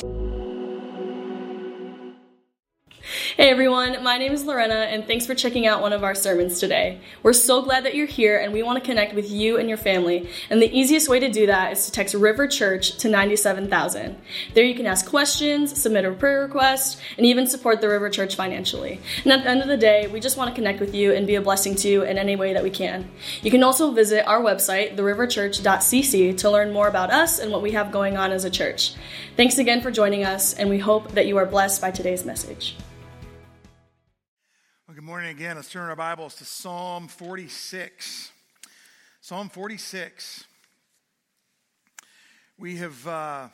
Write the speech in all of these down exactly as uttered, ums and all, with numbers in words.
Hey everyone, my name is Lorena, and thanks for checking out one of our sermons today. We're so glad that you're here, and we want to connect with you and your family, and the easiest way to do that is to text River Church to nine seven thousand. There you can ask questions, submit a prayer request, and even support the River Church financially. And at the end of the day, we just want to connect with you and be a blessing to you in any way that we can. You can also visit our website, the river church dot c c, to learn more about us and what we have going on as a church. Thanks again for joining us, and we hope that you are blessed by today's message. Well, good morning again. Let's turn our Bibles to Psalm forty-six. Psalm forty-six. We have, uh, I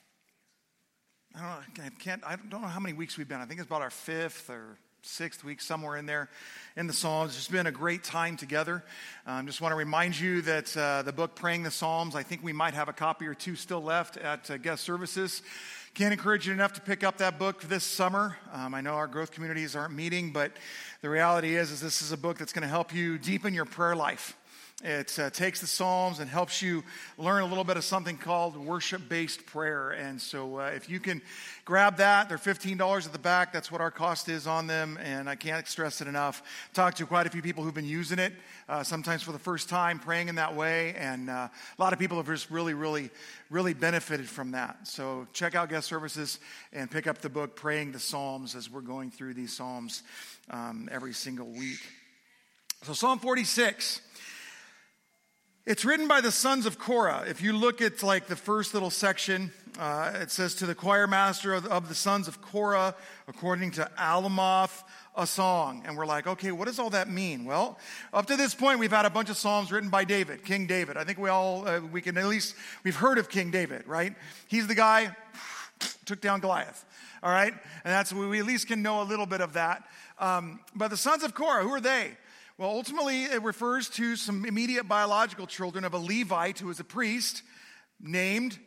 don't know, I can't, I don't know how many weeks we've been. I think it's about our fifth or sixth week, somewhere in there in the Psalms. It's been a great time together. I um, just want to remind you that uh, the book Praying the Psalms, I think we might have a copy or two still left at uh, guest services. Can't encourage you enough to pick up that book this summer. Um, I know our growth communities aren't meeting, but the reality is, is this is a book that's going to help you deepen your prayer life. It uh, takes the Psalms and helps you learn a little bit of something called worship-based prayer. And so uh, if you can grab that, they're fifteen dollars at the back. That's what our cost is on them, and I can't stress it enough. I've talked to quite a few people who've been using it, uh, sometimes for the first time, praying in that way, and uh, a lot of people have just really, really, really benefited from that. So check out guest services and pick up the book, Praying the Psalms, as we're going through these Psalms um, every single week. So Psalm forty-six. It's written by the sons of Korah. If you look at like the first little section, uh, it says, to the choir master of, of the sons of Korah, according to Alamoth, a song. And we're like, okay, what does all that mean? Well, up to this point, we've had a bunch of psalms written by David, King David. I think we all, uh, we can at least, we've heard of King David, right? He's the guy took down Goliath, all right? And that's, we at least can know a little bit of that. Um, but the sons of Korah, who are they? Well, ultimately, it refers to some immediate biological children of a Levite who was a priest named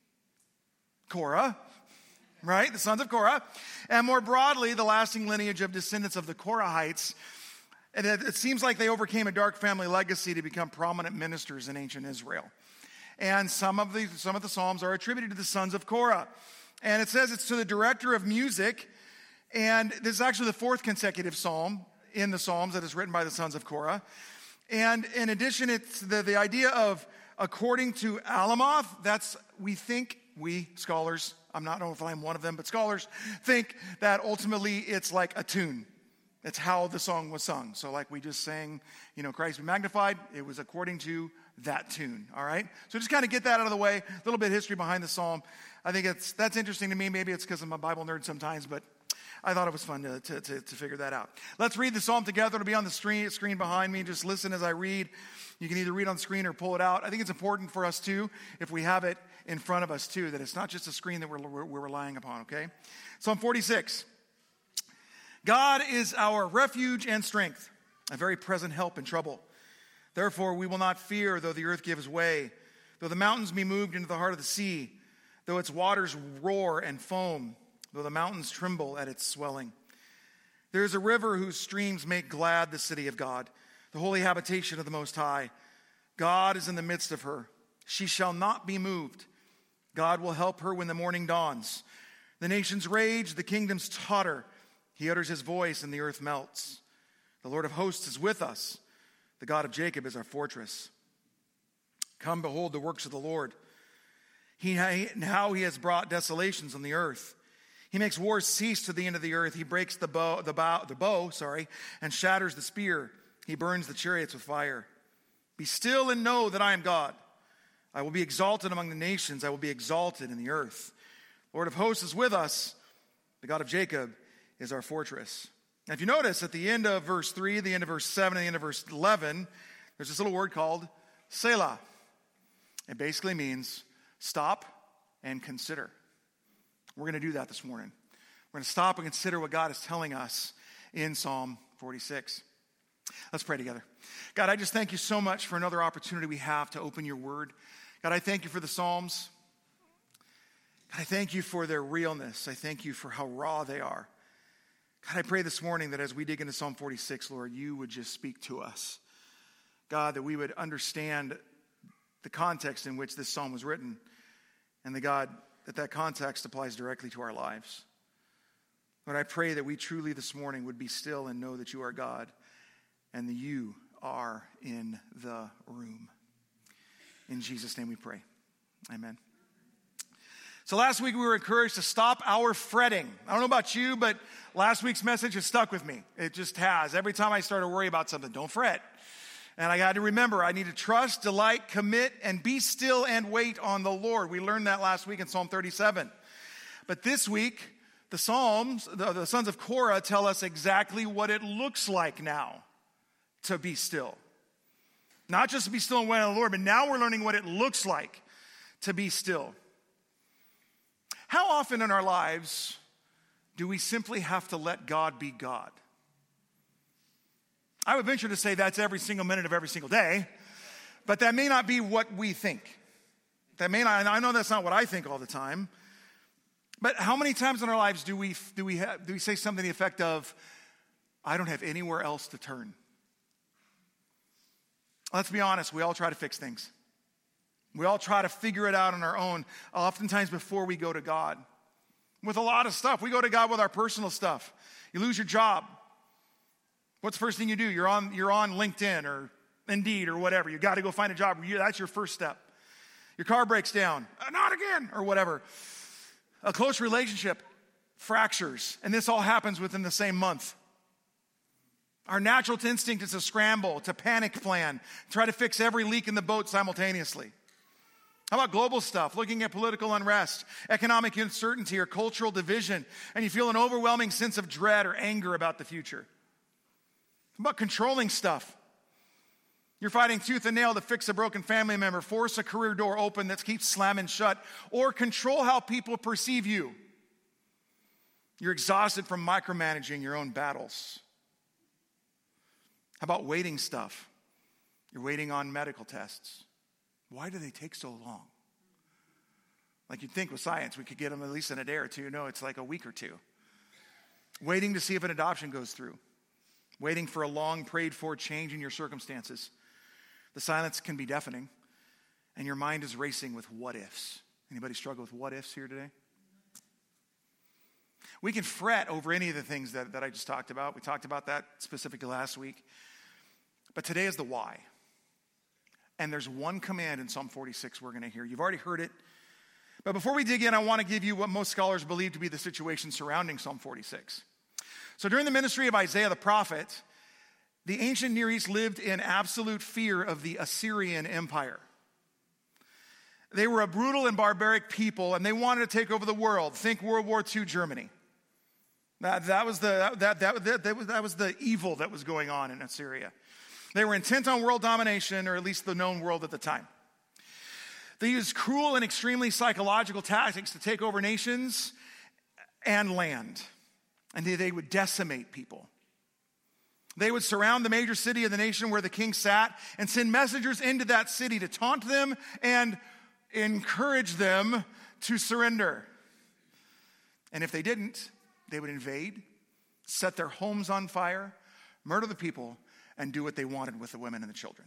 Korah, right? The sons of Korah. And more broadly, the lasting lineage of descendants of the Korahites. And it, it seems like they overcame a dark family legacy to become prominent ministers in ancient Israel. And some of the, some of the Psalms are attributed to the sons of Korah. And it says it's to the director of music. And this is actually the fourth consecutive psalm in the Psalms that is written by the sons of Korah. And in addition, it's the, the idea of according to Alamoth, that's, we think, we scholars, I'm not know if I'm one of them, but scholars think that ultimately it's like a tune. It's how the song was sung. So like we just sang, you know, Christ be magnified, it was according to that tune, all right? So just kind of get that out of the way, a little bit of history behind the psalm. I think it's that's interesting to me. Maybe it's because I'm a Bible nerd sometimes, but I thought it was fun to, to, to, to figure that out. Let's read the psalm together. It'll be on the screen, screen behind me. Just listen as I read. You can either read on the screen or pull it out. I think it's important for us, too, if we have it in front of us, too, that it's not just a screen that we're, we're, we're relying upon, okay? Psalm forty-six. God is our refuge and strength, a very present help in trouble. Therefore, we will not fear, though the earth gives way, though the mountains be moved into the heart of the sea, though its waters roar and foam, though the mountains tremble at its swelling. There is a river whose streams make glad the city of God, the holy habitation of the Most High. God is in the midst of her. She shall not be moved. God will help her when the morning dawns. The nations rage, the kingdoms totter. He utters his voice and the earth melts. The Lord of hosts is with us. The God of Jacob is our fortress. Come, behold the works of the Lord. He, how he has brought desolations on the earth. He makes wars cease to the end of the earth. He breaks the bow, the bow, the bow, sorry, and shatters the spear. He burns the chariots with fire. Be still and know that I am God. I will be exalted among the nations. I will be exalted in the earth. Lord of hosts is with us. The God of Jacob is our fortress. Now, if you notice at the end of verse three, the end of verse seven, and the end of verse eleven, there's this little word called Selah. It basically means stop and consider. We're going to do that this morning. We're going to stop and consider what God is telling us in Psalm forty-six. Let's pray together. God, I just thank you so much for another opportunity we have to open your word. God, I thank you for the Psalms. God, I thank you for their realness. I thank you for how raw they are. God, I pray this morning that as we dig into Psalm forty-six, Lord, you would just speak to us. God, that we would understand the context in which this psalm was written. And that, God, that that context applies directly to our lives. Lord, I pray that we truly this morning would be still and know that you are God and that you are in the room. In Jesus' name we pray. Amen. So last week we were encouraged to stop our fretting. I don't know about you, but last week's message has stuck with me. It just has. Every time I start to worry about something, don't fret. And I got to remember, I need to trust, delight, commit, and be still and wait on the Lord. We learned that last week in Psalm thirty-seven. But this week, the Psalms, the, the sons of Korah tell us exactly what it looks like now to be still. Not just to be still and wait on the Lord, but now we're learning what it looks like to be still. How often in our lives do we simply have to let God be God? I would venture to say that's every single minute of every single day, but that may not be what we think. That may not, I know that's not what I think all the time, but how many times in our lives do we do we have, do we say something to the effect of, I don't have anywhere else to turn? Let's be honest, we all try to fix things. We all try to figure it out on our own, oftentimes before we go to God. With a lot of stuff. We go to God with our personal stuff. You lose your job. What's the first thing you do? You're on, you're on LinkedIn or Indeed or whatever. You got to go find a job. You, that's your first step. Your car breaks down. Uh, not again, or whatever. A close relationship fractures, and this all happens within the same month. Our natural instinct is to scramble, to panic plan, try to fix every leak in the boat simultaneously. How about global stuff, looking at political unrest, economic uncertainty, or cultural division, and you feel an overwhelming sense of dread or anger about the future? How about controlling stuff? You're fighting tooth and nail to fix a broken family member, force a career door open that keeps slamming shut, or control how people perceive you. You're exhausted from micromanaging your own battles. How about waiting stuff? You're waiting on medical tests. Why do they take so long? Like you'd think with science, we could get them at least in a day or two. No, it's like a week or two. Waiting to see if an adoption goes through. Waiting for a long prayed for change in your circumstances. The silence can be deafening, and your mind is racing with what ifs. Anybody struggle with what ifs here today? We can fret over any of the things that, that I just talked about. We talked about that specifically last week. But today is the why. And there's one command in Psalm forty-six we're going to hear. You've already heard it. But before we dig in, I want to give you what most scholars believe to be the situation surrounding Psalm forty-six. So during the ministry of Isaiah the prophet, the ancient Near East lived in absolute fear of the Assyrian Empire. They were a brutal and barbaric people, and they wanted to take over the world. Think World War Two Germany. That, that, was the, that, that, that, that, was, that was the evil that was going on in Assyria. They were intent on world domination, or at least the known world at the time. They used cruel and extremely psychological tactics to take over nations and land. And they, they would decimate people. They would surround the major city of the nation where the king sat and send messengers into that city to taunt them and encourage them to surrender. And if they didn't, they would invade, set their homes on fire, murder the people, and do what they wanted with the women and the children.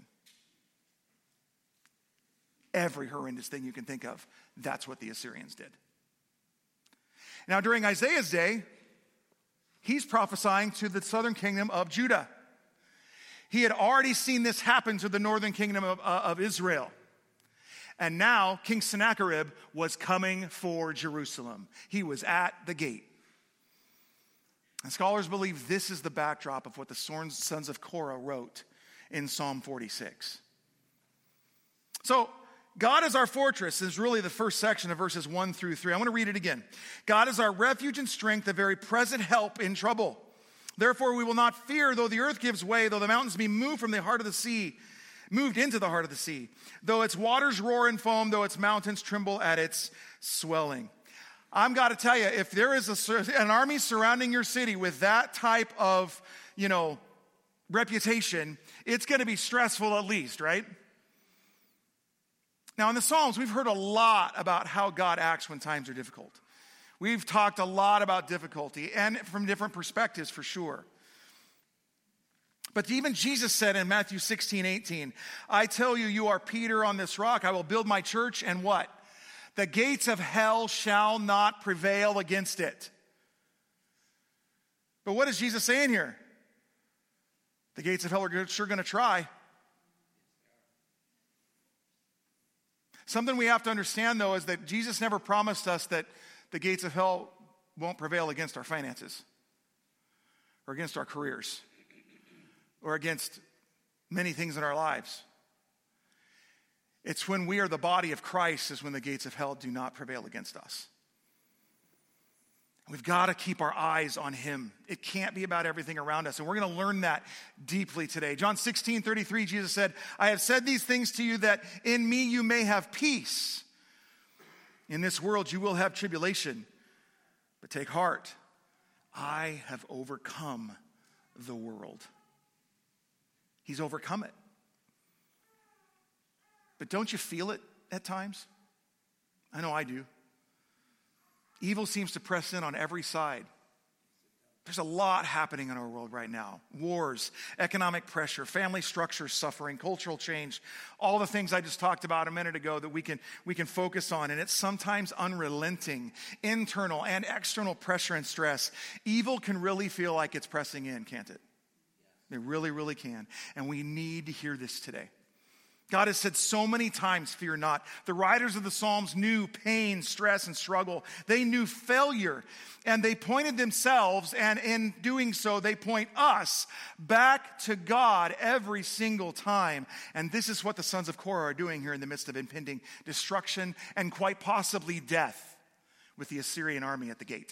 Every horrendous thing you can think of, that's what the Assyrians did. Now, during Isaiah's day, he's prophesying to the southern kingdom of Judah. He had already seen this happen to the northern kingdom of, uh, of Israel. And now King Sennacherib was coming for Jerusalem. He was at the gate. And scholars believe this is the backdrop of what the sons of Korah wrote in Psalm forty-six. So, God is our fortress is really the first section of verses one through three. I want to read it again. God is our refuge and strength, a very present help in trouble. Therefore we will not fear, though the earth gives way, though the mountains be moved from the heart of the sea, moved into the heart of the sea, though its waters roar and foam, though its mountains tremble at its swelling. I've got to tell you, if there is a, an army surrounding your city with that type of, you know, reputation, it's going to be stressful at least, right? Now, in the Psalms, we've heard a lot about how God acts when times are difficult. We've talked a lot about difficulty, and from different perspectives, for sure. But even Jesus said in Matthew sixteen, eighteen, I tell you, you are Peter on this rock. I will build my church, and what? The gates of hell shall not prevail against it. But what is Jesus saying here? The gates of hell are sure going to try. Something we have to understand, though, is that Jesus never promised us that the gates of hell won't prevail against our finances or against our careers or against many things in our lives. It's when we are the body of Christ is when the gates of hell do not prevail against us. We've got to keep our eyes on him. It can't be about everything around us. And we're going to learn that deeply today. John sixteen thirty-three, Jesus said, I have said these things to you that in me you may have peace. In this world you will have tribulation. But take heart, I have overcome the world. He's overcome it. But don't you feel it at times? I know I do. Evil seems to press in on every side. There's a lot happening in our world right now. Wars, economic pressure, family structure suffering, cultural change, all the things I just talked about a minute ago that we can, we can focus on. And it's sometimes unrelenting, internal and external pressure and stress. Evil can really feel like it's pressing in, can't it? It really, really can. And we need to hear this today. God has said so many times, fear not. The writers of the Psalms knew pain, stress, and struggle. They knew failure, and they pointed themselves, and in doing so, they point us back to God every single time. And this is what the sons of Korah are doing here in the midst of impending destruction and quite possibly death with the Assyrian army at the gate.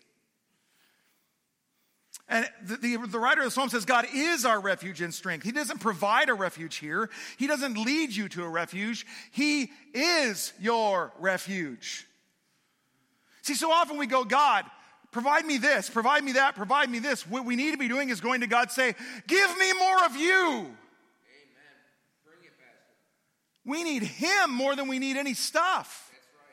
And the, the, the writer of the Psalm says God is our refuge and strength. He doesn't provide a refuge here. He doesn't lead you to a refuge. He is your refuge. See, so often we go, God, provide me this, provide me that, provide me this. What we need to be doing is going to God, say, give me more of you. Amen. Bring it, Pastor. We need him more than we need any stuff.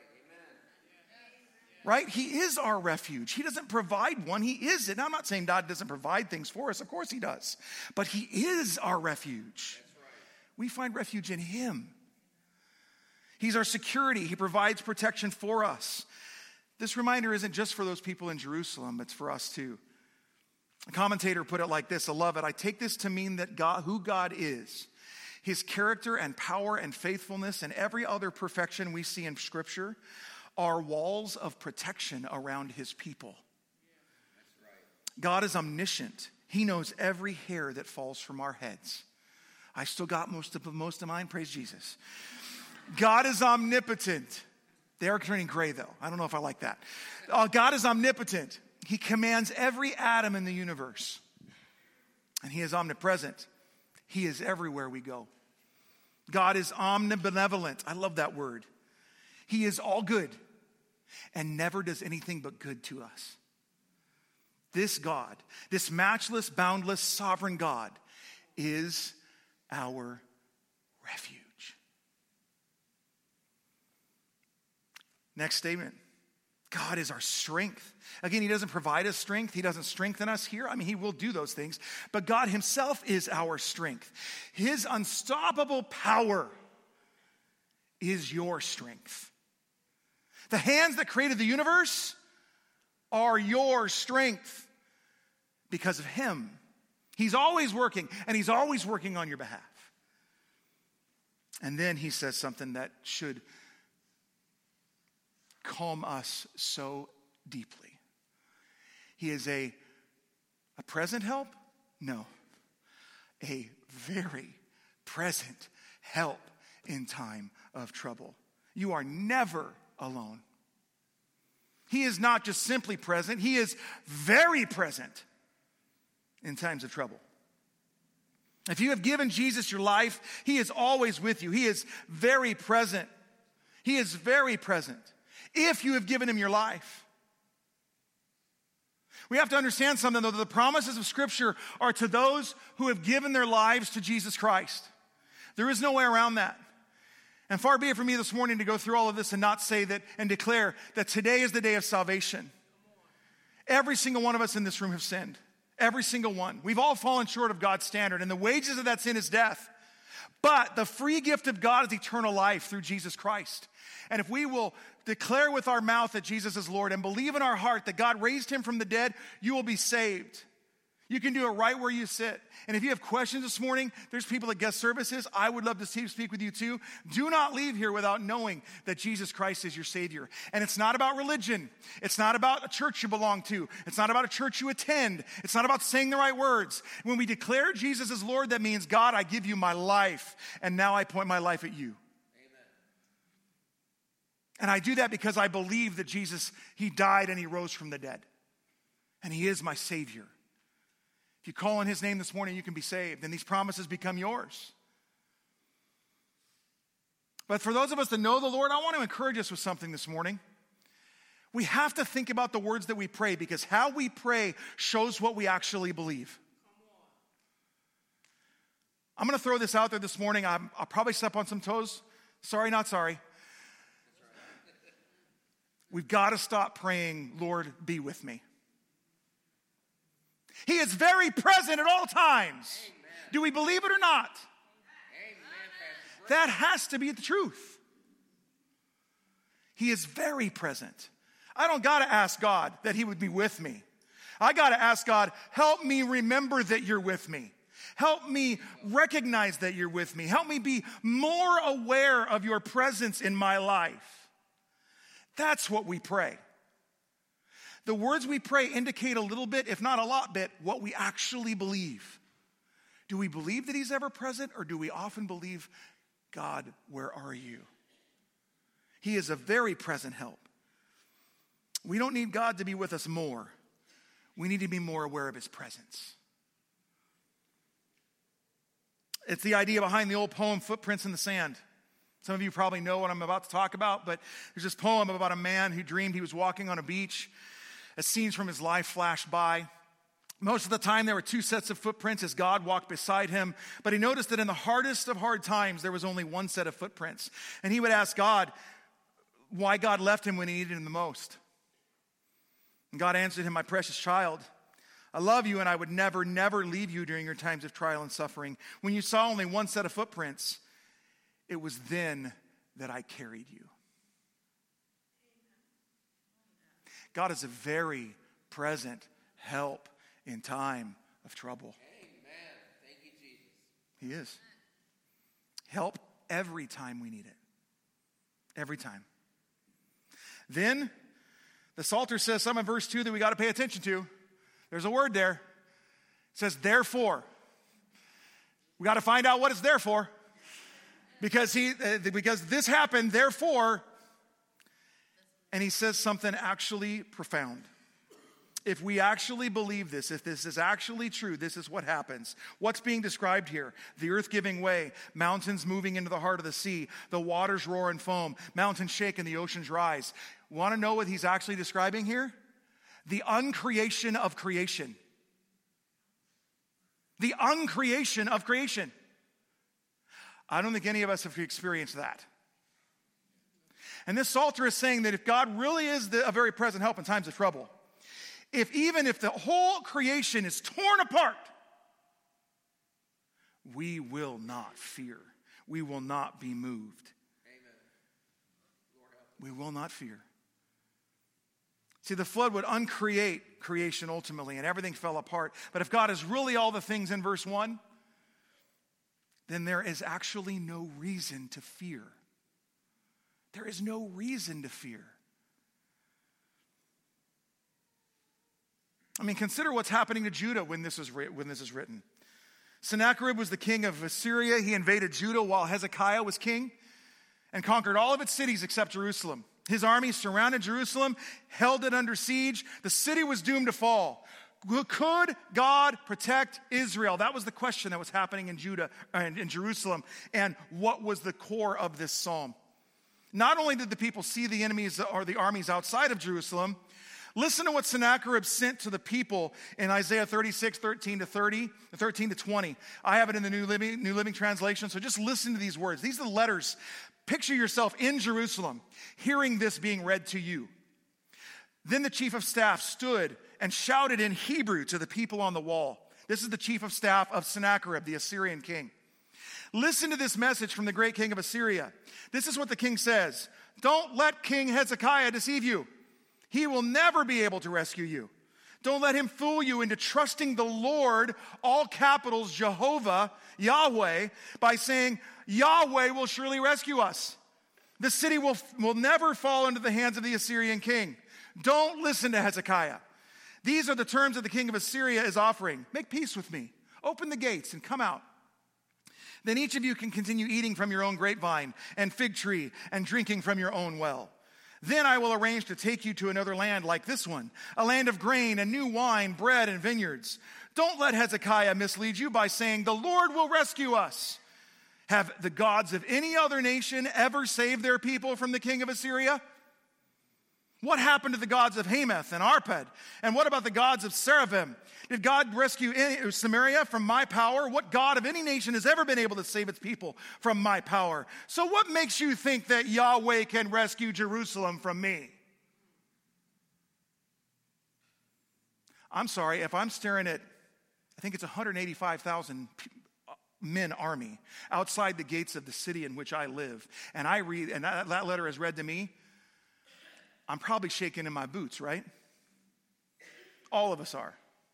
Right? He is our refuge. He doesn't provide one. He is it. Now, I'm not saying God doesn't provide things for us. Of course he does. But he is our refuge. That's right. We find refuge in him. He's our security. He provides protection for us. This reminder isn't just for those people in Jerusalem. It's for us too. A commentator put it like this. I love it. I take this to mean that God, who God is, his character and power and faithfulness and every other perfection we see in Scripture are walls of protection around his people. That's right. God is omniscient. He knows every hair that falls from our heads. I still got most of most of mine. Praise Jesus. God is omnipotent. They are turning gray, though. I don't know if I like that. Uh, God is omnipotent. He commands every atom in the universe. And he is omnipresent. He is everywhere we go. God is omnibenevolent. I love that word. He is all good and never does anything but good to us. This God, this matchless, boundless, sovereign God is our refuge. Next statement. God is our strength. Again, he doesn't provide us strength. He doesn't strengthen us here. I mean, he will do those things. But God himself is our strength. His unstoppable power is your strength. The hands that created the universe are your strength because of him. He's always working, and he's always working on your behalf. And then he says something that should calm us so deeply. He is a, a present help? No. A very present help in time of trouble. You are never alone. He is not just simply present, he is very present in times of trouble. If you have given Jesus your life, he is always with you. He is very present. He is very present if you have given him your life. We have to understand something, though, that the promises of Scripture are to those who have given their lives to Jesus Christ. There is no way around that. And far be it from me this morning to go through all of this and not say that and declare that today is the day of salvation. Every single one of us in this room have sinned. Every single one. We've all fallen short of God's standard, and the wages of that sin is death. But the free gift of God is eternal life through Jesus Christ. And if we will declare with our mouth that Jesus is Lord and believe in our heart that God raised him from the dead, you will be saved. You can do it right where you sit. And if you have questions this morning, there's people at guest services. I would love to speak with you too. Do not leave here without knowing that Jesus Christ is your Savior. And it's not about religion. It's not about a church you belong to. It's not about a church you attend. It's not about saying the right words. When we declare Jesus as Lord, that means, God, I give you my life, and now I point my life at you. Amen. And I do that because I believe that Jesus, he died and he rose from the dead. And he is my Savior. If you call on his name this morning, you can be saved, and these promises become yours. But for those of us that know the Lord, I want to encourage us with something this morning. We have to think about the words that we pray, because how we pray shows what we actually believe. I'm going to throw this out there this morning. I'm, I'll probably step on some toes. Sorry, not sorry. We've got to stop praying, Lord, be with me. He is very present at all times. Amen. Do we believe it or not? Amen. That has to be the truth. He is very present. I don't got to ask God that he would be with me. I got to ask God, help me remember that you're with me. Help me recognize that you're with me. Help me be more aware of your presence in my life. That's what we pray. The words we pray indicate a little bit, if not a lot bit, what we actually believe. Do we believe that he's ever present, or do we often believe, God, where are you? He is a very present help. We don't need God to be with us more. We need to be more aware of his presence. It's the idea behind the old poem, Footprints in the Sand. Some of you probably know what I'm about to talk about, but there's this poem about a man who dreamed he was walking on a beach. As scenes from his life flashed by. Most of the time there were two sets of footprints as God walked beside him, but he noticed that in the hardest of hard times there was only one set of footprints. And he would ask God why God left him when he needed him the most. And God answered him, my precious child, I love you and I would never, never leave you during your times of trial and suffering. When you saw only one set of footprints, it was then that I carried you. God is a very present help in time of trouble. Amen. Thank you, Jesus. He is. Help every time we need it. Every time. Then, the Psalter says something in verse two that we got to pay attention to. There's a word there. It says, therefore. We got to find out what it's there for. Because, he, uh, because this happened, therefore. And he says something actually profound. If we actually believe this, if this is actually true, this is what happens. What's being described here? The earth giving way, mountains moving into the heart of the sea, the waters roar and foam, mountains shake and the oceans rise. Want to know what he's actually describing here? The uncreation of creation. The uncreation of creation. I don't think any of us have experienced that. And this Psalter is saying that if God really is the, a very present help in times of trouble, if even if the whole creation is torn apart, we will not fear. We will not be moved. Amen. Lord, help us. We will not fear. See, the flood would uncreate creation ultimately, and everything fell apart. But if God is really all the things in verse one, then there is actually no reason to fear. There is no reason to fear. I mean, consider what's happening to Judah when this is, when this is written. Sennacherib was the king of Assyria. He invaded Judah while Hezekiah was king and conquered all of its cities except Jerusalem. His army surrounded Jerusalem, held it under siege. The city was doomed to fall. Could God protect Israel? That was the question that was happening in Judah and in Jerusalem. And what was the core of this psalm? Not only did the people see the enemies or the armies outside of Jerusalem, listen to what Sennacherib sent to the people in Isaiah thirty-six, thirteen to thirty, thirteen to twenty. I have it in the New Living, New Living Translation, so just listen to these words. These are the letters. Picture yourself in Jerusalem, hearing this being read to you. Then the chief of staff stood and shouted in Hebrew to the people on the wall. This is the chief of staff of Sennacherib, the Assyrian king. Listen to this message from the great king of Assyria. This is what the king says. Don't let King Hezekiah deceive you. He will never be able to rescue you. Don't let him fool you into trusting the Lord, all capitals, Jehovah, Yahweh, by saying, Yahweh will surely rescue us. The city will, will never fall into the hands of the Assyrian king. Don't listen to Hezekiah. These are the terms that the king of Assyria is offering. Make peace with me. Open the gates and come out. Then each of you can continue eating from your own grapevine and fig tree and drinking from your own well. Then I will arrange to take you to another land like this one, a land of grain and new wine, bread and vineyards. Don't let Hezekiah mislead you by saying, the Lord will rescue us. Have the gods of any other nation ever saved their people from the king of Assyria? What happened to the gods of Hamath and Arpad? And what about the gods of Seraphim? Did God rescue any, Samaria from my power? What god of any nation has ever been able to save its people from my power? So what makes you think that Yahweh can rescue Jerusalem from me? I'm sorry, if I'm staring at, I think it's one hundred eighty-five thousand men army outside the gates of the city in which I live, and I read, and that, that letter is read to me, I'm probably shaking in my boots, right? All of us are.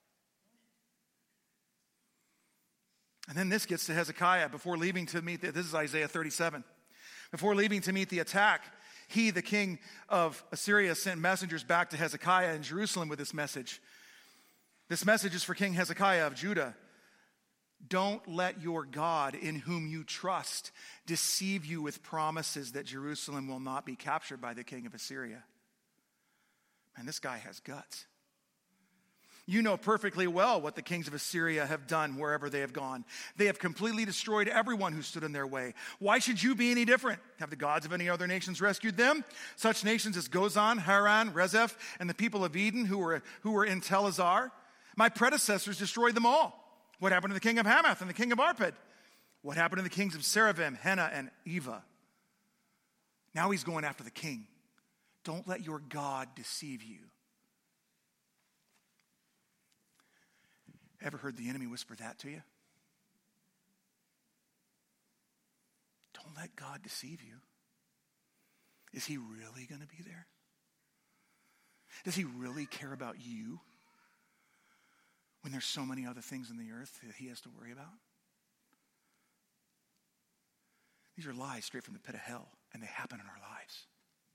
And then this gets to Hezekiah before leaving to meet, the, this is Isaiah thirty-seven. Before leaving to meet the attack, he, the king of Assyria, sent messengers back to Hezekiah in Jerusalem with this message. This message is for King Hezekiah of Judah. Don't let your God in whom you trust deceive you with promises that Jerusalem will not be captured by the king of Assyria. And this guy has guts. You know perfectly well what the kings of Assyria have done wherever they have gone. They have completely destroyed everyone who stood in their way. Why should you be any different? Have the gods of any other nations rescued them? Such nations as Gozan, Haran, Rezeph, and the people of Eden who were, who were in Tel Azar? My predecessors destroyed them all. What happened to the king of Hamath and the king of Arpad? What happened to the kings of Seraphim, Hena, and Eva? Now he's going after the king. Don't let your God deceive you. Ever heard the enemy whisper that to you? Don't let God deceive you. Is he really going to be there? Does he really care about you when there's so many other things in the earth that he has to worry about? These are lies straight from the pit of hell, and they happen in our lives.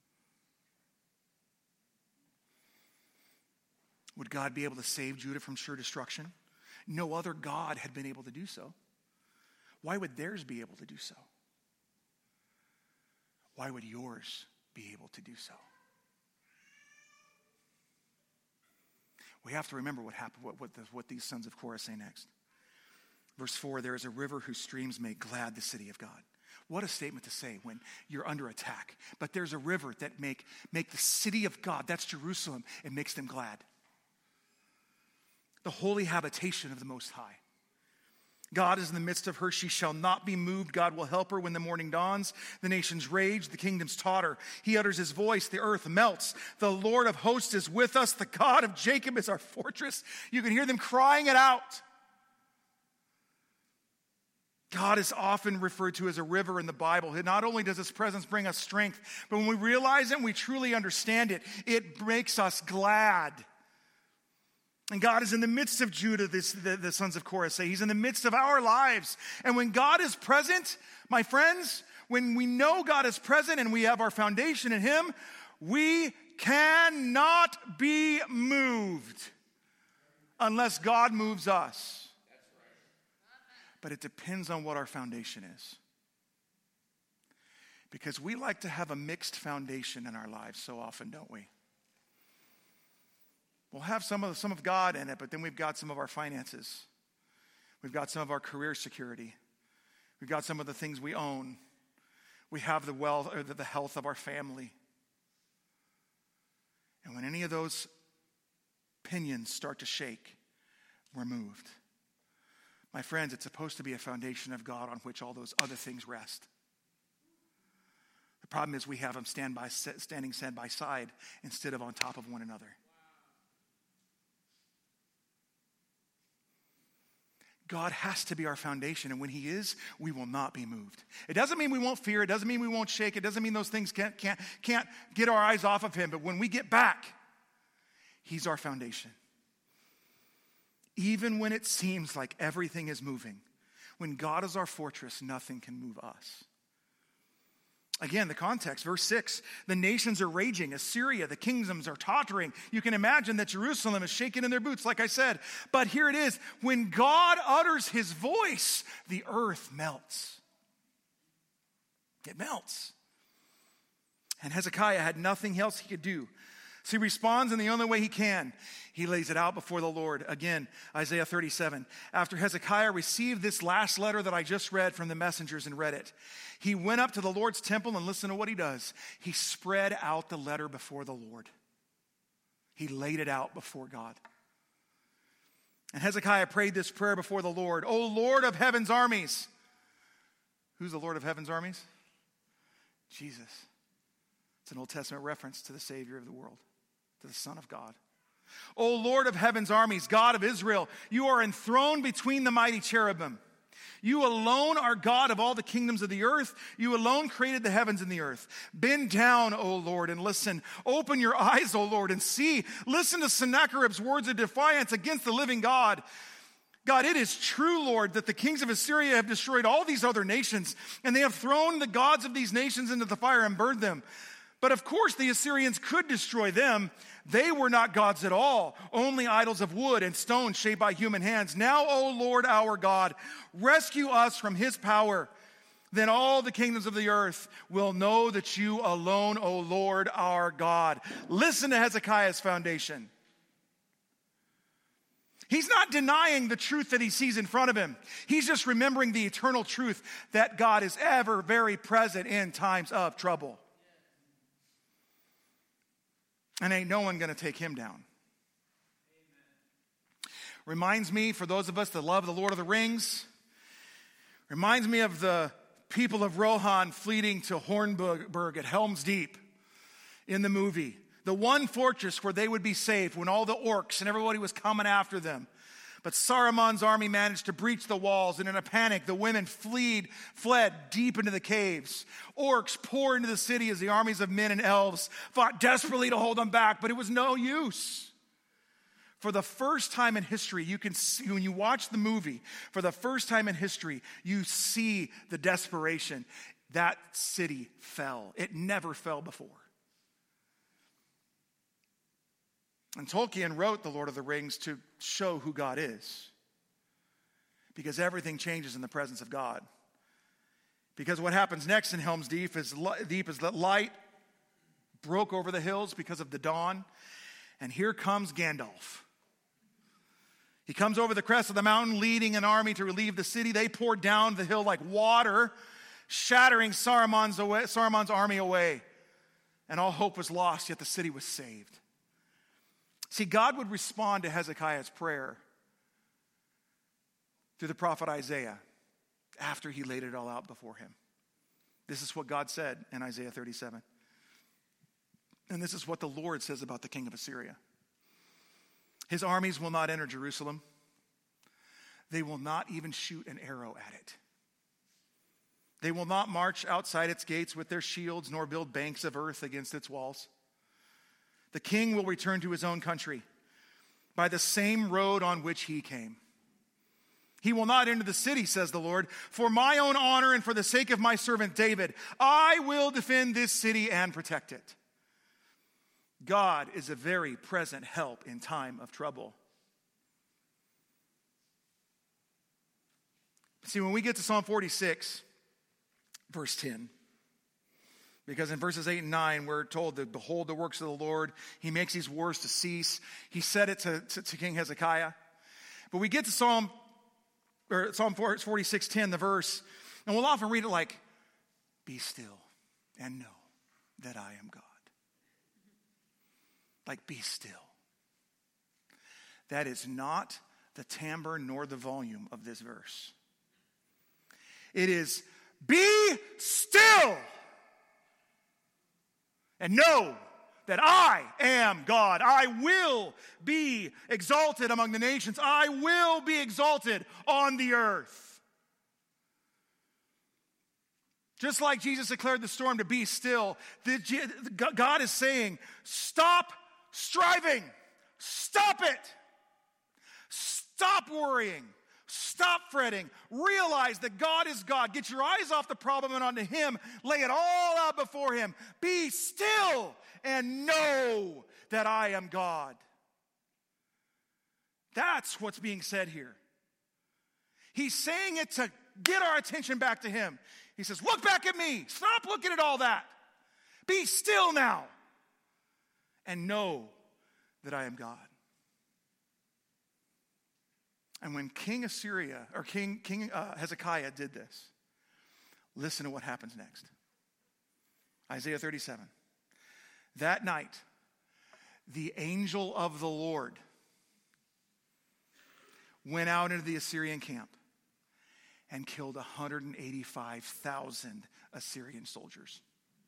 Would God be able to save Judah from sure destruction? No other God had been able to do so. Why would theirs be able to do so? Why would yours be able to do so? We have to remember what happened, what, what, the, what these sons of Korah say next. Verse four, there is a river whose streams make glad the city of God. What a statement to say when you're under attack. But there's a river that make, make the city of God, that's Jerusalem, it makes them glad. The holy habitation of the Most High. God is in the midst of her. She shall not be moved. God will help her when the morning dawns. The nations rage. The kingdoms totter. He utters his voice. The earth melts. The Lord of hosts is with us. The God of Jacob is our fortress. You can hear them crying it out. God is often referred to as a river in the Bible. Not only does his presence bring us strength, but when we realize it and we truly understand it, it makes us glad. And God is in the midst of Judah, this, the, the sons of Korah say. He's in the midst of our lives. And when God is present, my friends, when we know God is present and we have our foundation in him, we cannot be moved unless God moves us. But it depends on what our foundation is. Because we like to have a mixed foundation in our lives so often, don't we? We'll have some of, some of God in it, but then we've got some of our finances. We've got some of our career security. We've got some of the things we own. We have the wealth or the health of our family. And when any of those pinions start to shake, we're moved. My friends, it's supposed to be a foundation of God on which all those other things rest. The problem is we have them stand by, standing side by side instead of on top of one another. God has to be our foundation, and when he is, we will not be moved. It doesn't mean we won't fear. It doesn't mean we won't shake. It doesn't mean those things can't, can't, can't get our eyes off of him. But when we get back, he's our foundation. Even when it seems like everything is moving, when God is our fortress, nothing can move us. Again, the context, verse six, the nations are raging. Assyria, the kingdoms are tottering. You can imagine that Jerusalem is shaking in their boots, like I said. But here it is. When God utters his voice, the earth melts. It melts. And Hezekiah had nothing else he could do. So he responds in the only way he can. He lays it out before the Lord. Again, Isaiah thirty-seven. After Hezekiah received this last letter that I just read from the messengers and read it, he went up to the Lord's temple, and listen to what he does. He spread out the letter before the Lord. He laid it out before God. And Hezekiah prayed this prayer before the Lord. O Lord of heaven's armies. Who's the Lord of heaven's armies? Jesus. It's an Old Testament reference to the Savior of the world, to the Son of God. O Lord of heaven's armies, God of Israel, you are enthroned between the mighty cherubim. You alone are God of all the kingdoms of the earth. You alone created the heavens and the earth. Bend down, O Lord, and listen. Open your eyes, O Lord, and see. Listen to Sennacherib's words of defiance against the living God. God, it is true, Lord, that the kings of Assyria have destroyed all these other nations, and they have thrown the gods of these nations into the fire and burned them. But of course, the Assyrians could destroy them. They were not gods at all, only idols of wood and stone shaped by human hands. Now, O Lord our God, rescue us from his power. Then all the kingdoms of the earth will know that you alone, O Lord our God. Listen to Hezekiah's foundation. He's not denying the truth that he sees in front of him. He's just remembering the eternal truth that God is ever very present in times of trouble. And ain't no one going to take him down. Amen. Reminds me, for those of us that love the Lord of the Rings, reminds me of the people of Rohan fleeing to Hornburg at Helm's Deep in the movie. The one fortress where they would be safe when all the orcs and everybody was coming after them. But Saruman's army managed to breach the walls, and in a panic, the women fled, fled deep into the caves. Orcs poured into the city as the armies of men and elves fought desperately to hold them back, but it was no use. For the first time in history, you can see, when you watch the movie, for the first time in history, you see the desperation. That city fell. It never fell before. And Tolkien wrote The Lord of the Rings to show who God is. Because everything changes in the presence of God. Because what happens next in Helm's Deep is, deep is that light broke over the hills because of the dawn. And here comes Gandalf. He comes over the crest of the mountain leading an army to relieve the city. They poured down the hill like water, shattering Saruman's, away, Saruman's army away. And all hope was lost, yet the city was saved. See, God would respond to Hezekiah's prayer through the prophet Isaiah after he laid it all out before him. This is what God said in Isaiah thirty-seven. And this is what the Lord says about the king of Assyria. His armies will not enter Jerusalem. They will not even shoot an arrow at it. They will not march outside its gates with their shields, nor build banks of earth against its walls. The king will return to his own country by the same road on which he came. He will not enter the city, says the Lord. For my own honor and for the sake of my servant David, I will defend this city and protect it. God is a very present help in time of trouble. See, when we get to Psalm forty-six, verse ten, because in verses eight and nine, we're told that behold the works of the Lord. He makes these wars to cease. He said it to, to, to King Hezekiah. But we get to Psalm, or Psalm forty-six ten, the verse, and we'll often read it like, be still and know that I am God. Like, be still. That is not the timbre nor the volume of this verse. It is, be still and know that I am God. I will be exalted among the nations. I will be exalted on the earth. Just like Jesus declared the storm to be still, God is saying, stop striving. Stop it. Stop worrying. Stop fretting. Realize that God is God. Get your eyes off the problem and onto Him. Lay it all out before Him. Be still and know that I am God. That's what's being said here. He's saying it to get our attention back to Him. He says, look back at me. Stop looking at all that. Be still now and know that I am God. And when King Assyria, or King, King uh, Hezekiah did this, listen to what happens next. Isaiah thirty-seven. That night, the angel of the Lord went out into the Assyrian camp and killed one hundred eighty-five thousand Assyrian soldiers.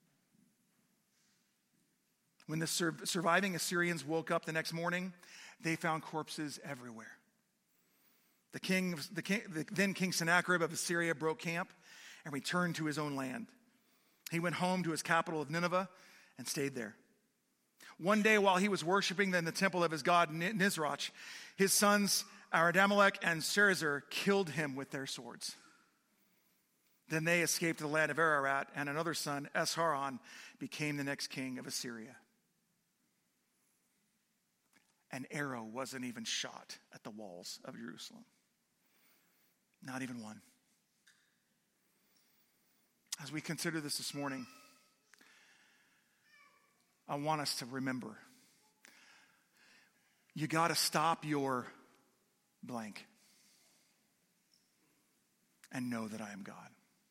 When the sur- surviving Assyrians woke up the next morning, they found corpses everywhere. The king, the king, the then King Sennacherib of Assyria broke camp and returned to his own land. He went home to his capital of Nineveh and stayed there. One day while he was worshiping in the temple of his god Nisroch, his sons Adrammelech and Sharezer killed him with their swords. Then they escaped to the land of Ararat, and another son, Esarhaddon, became the next king of Assyria. An arrow wasn't even shot at the walls of Jerusalem. Not even one. As we consider this this morning, I want us to remember, you got to stop your blank and know that I am God.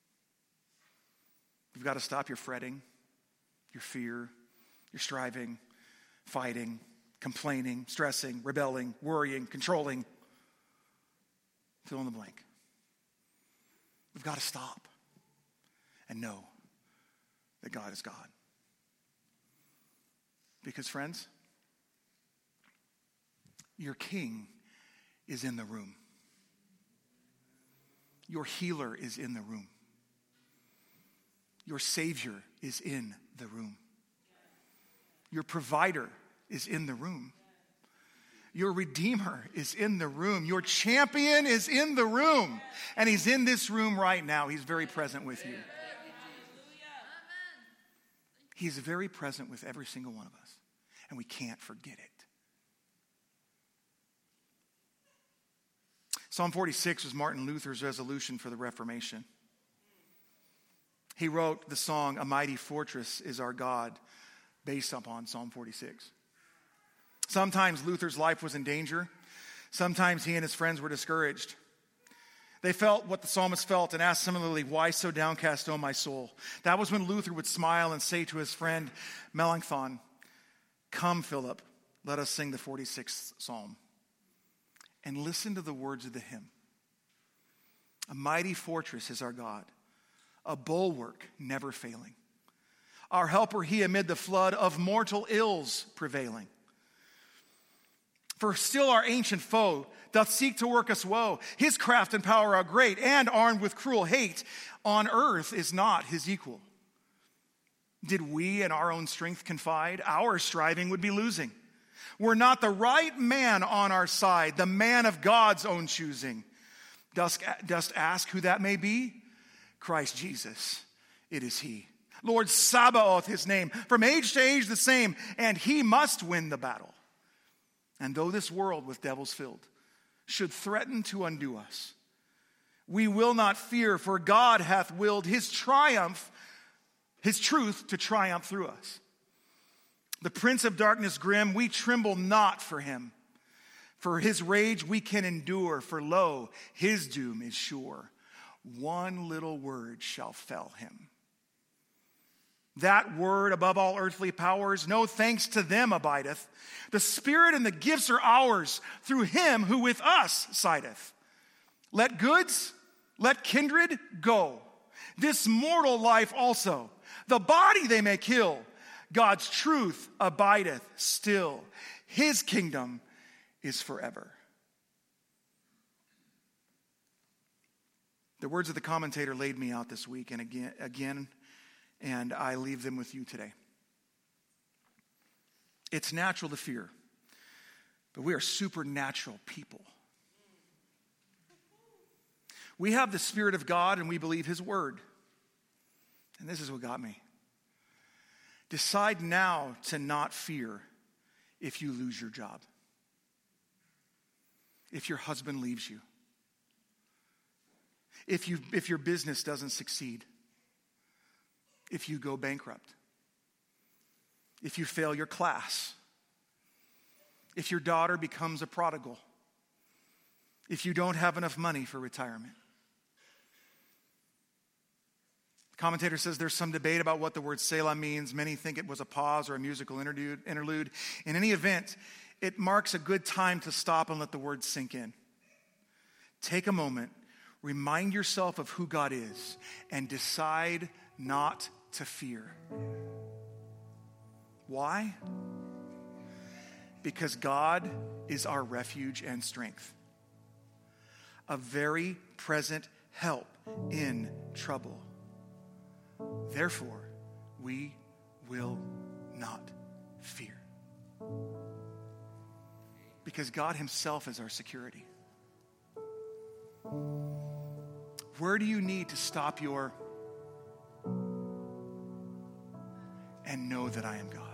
You've got to stop your fretting, your fear, your striving, fighting, complaining, stressing, rebelling, worrying, controlling. Fill in the blank. We've got to stop and know that God is God. Because, friends, your King is in the room. Your healer is in the room. Your Savior is in the room. Your provider is in the room. Your Redeemer is in the room. Your champion is in the room. And He's in this room right now. He's very present with you. He's very present with every single one of us. And we can't forget it. Psalm forty-six was Martin Luther's resolution for the Reformation. He wrote the song, "A Mighty Fortress is Our God," based upon Psalm forty-six. Sometimes Luther's life was in danger. Sometimes he and his friends were discouraged. They felt what the psalmist felt and asked similarly, "Why so downcast, O my soul?" That was when Luther would smile and say to his friend Melanchthon, "Come, Philip, let us sing the forty-sixth Psalm." And listen to the words of the hymn. A mighty fortress is our God, a bulwark never failing. Our helper He amid the flood of mortal ills prevailing. For still our ancient foe doth seek to work us woe. His craft and power are great, and armed with cruel hate, on earth is not His equal. Did we in our own strength confide, our striving would be losing. Were not the right man on our side, the man of God's own choosing. Dost, dost ask who that may be? Christ Jesus, it is He. Lord Sabaoth His name, from age to age the same, and He must win the battle. And though this world with devils filled should threaten to undo us, we will not fear, for God hath willed His triumph, His truth to triumph through us. The prince of darkness grim, we tremble not for him. For his rage we can endure, for lo, his doom is sure. One little word shall fell him. That word above all earthly powers, no thanks to them abideth. The Spirit and the gifts are ours, through Him who with us sideth. Let goods, let kindred go. This mortal life also, the body they may kill. God's truth abideth still. His kingdom is forever. The words of the commentator laid me out this week and again, again, and I leave them with you today. It's natural to fear, but we are supernatural people. We have the Spirit of God and we believe His word. And this is what got me. Decide now to not fear if you lose your job, if your husband leaves you, if you if your business doesn't succeed, if you go bankrupt, if you fail your class, if your daughter becomes a prodigal, if you don't have enough money for retirement. The commentator says there's some debate about what the word Selah means. Many think it was a pause or a musical interlude. interlude. In any event, it marks a good time to stop and let the word sink in. Take a moment, remind yourself of who God is, and decide not to fear. Why? Because God is our refuge and strength, a very present help in trouble. Therefore, we will not fear. Because God Himself is our security. Where do you need to stop your and know that I am God?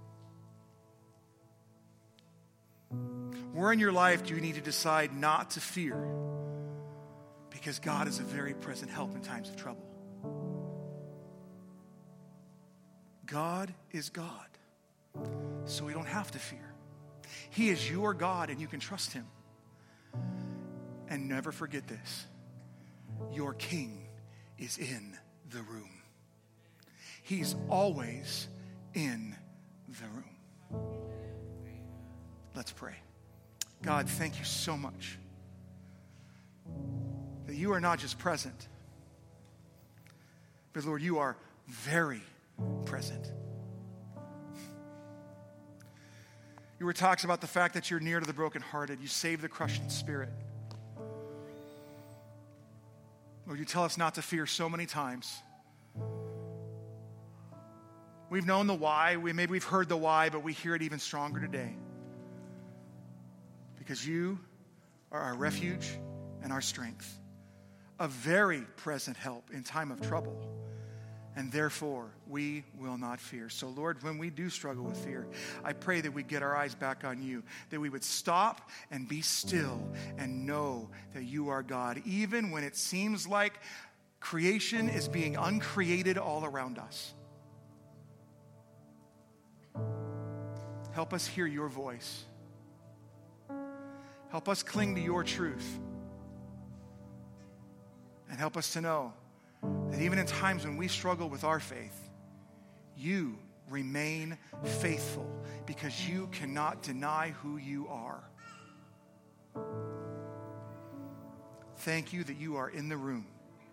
Where in your life do you need to decide not to fear? Because God is a very present help in times of trouble. God is God, so we don't have to fear. He is your God and you can trust Him. And never forget this. Your King is in the room. He's always in the room. Let's pray. God, thank you so much that you are not just present, but Lord, you are very present. Your word talks about the fact that you're near to the brokenhearted. You save the crushed in spirit. Lord, you tell us not to fear so many times. We've known the why. We, maybe we've heard the why, but we hear it even stronger today. Because you are our refuge and our strength, a very present help in time of trouble. And therefore, we will not fear. So, Lord, when we do struggle with fear, I pray that we get our eyes back on you, that we would stop and be still and know that you are God, even when it seems like creation is being uncreated all around us. Help us hear your voice. Help us cling to your truth. And help us to know that even in times when we struggle with our faith, you remain faithful because you cannot deny who you are. Thank you that you are in the room.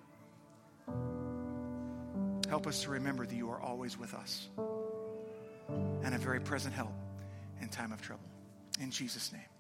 Help us to remember that you are always with us and a very present help in time of trouble. In Jesus' name.